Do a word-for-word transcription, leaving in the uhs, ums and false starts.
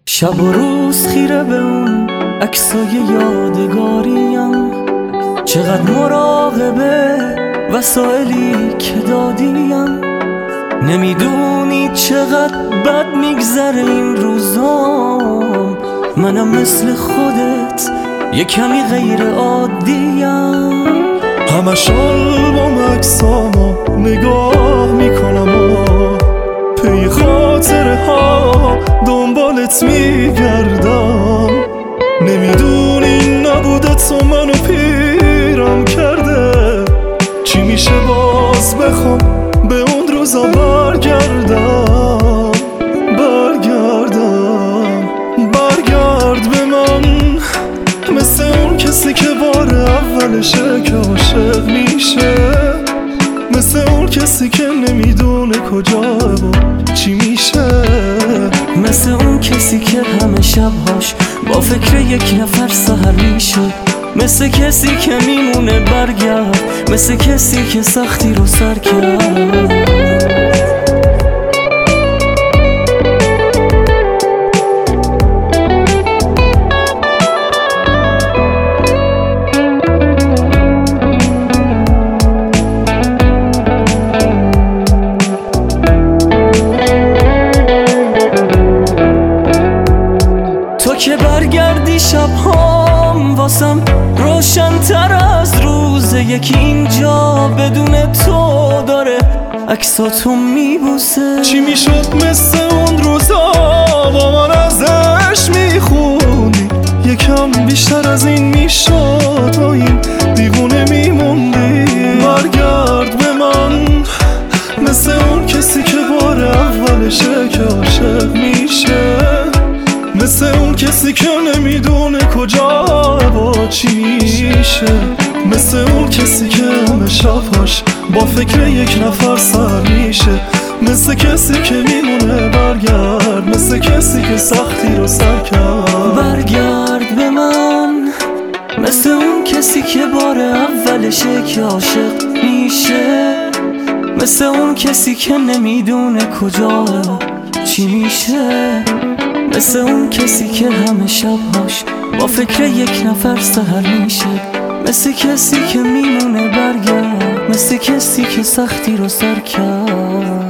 شب و روز خیره به اون عکسای یادگاریم، چقدر مراقبه وسایلی که دادیم. نمیدونی چقدر بد میگذره این روزام، منم مثل خودت یه کمی غیر عادیم. همش آلبوم عکسامو نگاه میکنم و پی خاطره ها دنبالت میگردم. نمیدونی نبوده تو منو پیرم کرده، چی میشه باز بخوام به اون روزا برگردم. برگردم برگرد به من، مثل اون کسی که بار اولشه که عاشق میشه، مثل اون کسی که نمیدونه کجاه و چی میشه، مثل اون کسی که همه شبهاش با فکر یک نفر سحر میشه، مثل کسی که میمونه برگرد، مثل کسی که سختی رو سر کرد. تو که برگردی شبهام واسم روشن تر از روز یکی، اینجا بدون تو داره عکساتو میبوسه. چی میشد مثل اون روزا با من ازش میخوندی، یکم بیشتر از این میشد با این دیوونه میموندی. برگرد به من، مثل اون کسی که بار اولشه که عاشق میشه، مثل اون کسی که نمیدونه کجا با چی میشه، مثل اون کسی که همه شبهاش با فکر یک نفر سر میشه، مثل کسی که میمونه برگرد، مثل کسی که سختی رو سر کرد. برگرد به من، مثل اون کسی که بار اولشه که عاشق میشه، مثل اون کسی که نمیدونه کجا چی میشه، مثل اون کسی که همه شبهاش با فکر یک نفر سحر میشه، مثل کسی که میمونه برگرد، مثل کسی که سختی رو سر کرد.